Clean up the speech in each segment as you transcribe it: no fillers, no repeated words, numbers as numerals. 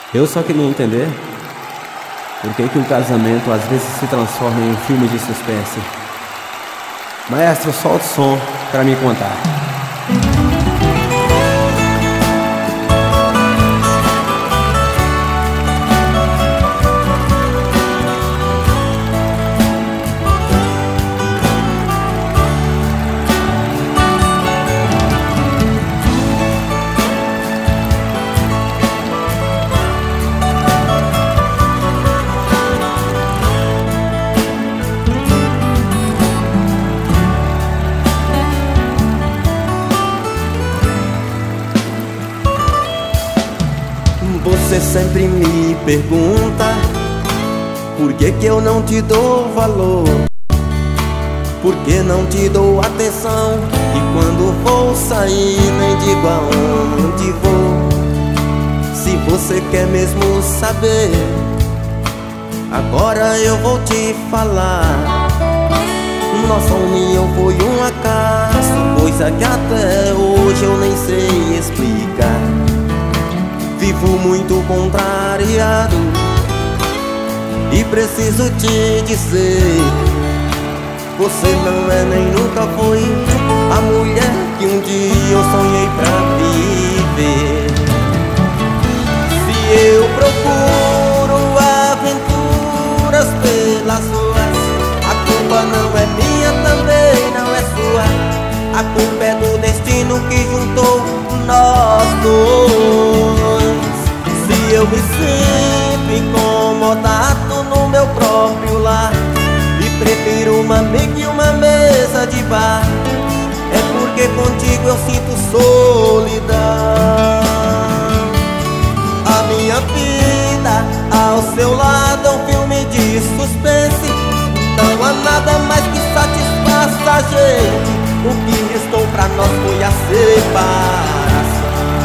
Eu só queria entender por que um casamento às vezes se transforma em um filme de suspense. Maestro, solta o som pra me contar. Você sempre me pergunta por que eu não te dou valor, por que não te dou atenção, e quando vou sair nem digo aonde vou. Se você quer mesmo saber, agora eu vou te falar. Nossa união foi um acaso, coisa que até hoje eu nem sei explicar. Vivo muito contrariado e preciso te dizer: você não é nem nunca foi a mulher que um dia eu sonhei pra viver. Se eu procuro aventuras pelas ruas, a culpa não é minha, também não é sua. A culpa é do destino que juntou nós dois. Se eu me sinto incomodado no meu próprio lar e prefiro uma amiga e uma mesa de bar, é porque contigo eu sinto solidão. A minha vida ao seu lado é um filme de suspense. Não há nada mais que satisfaça a gente. O que restou pra nós foi a separação.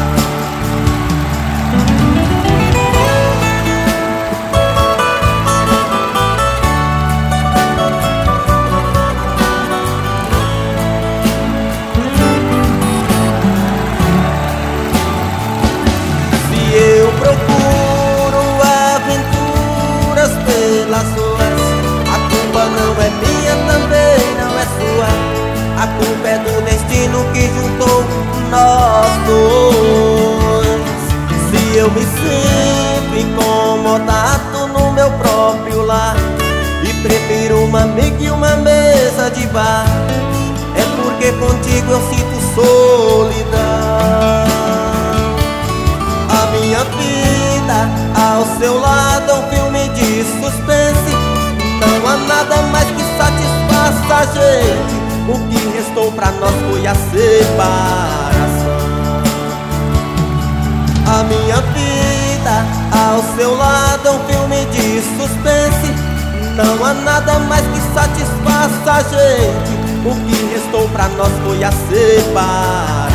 Procuro aventuras pelas ruas, a culpa não é minha, também não é sua. A culpa é do destino que juntou nós dois. Se eu me sinto incomodado no meu próprio lar e prefiro uma amiga e uma mesa de bar, é porque contigo eu sinto solidão. A minha vida ao seu lado é um filme de suspense. Não há nada mais que satisfaça a gente. O que restou pra nós foi a separação. A minha vida ao seu lado é um filme de suspense. Não há nada mais que satisfaça a gente. O que restou pra nós foi a separação.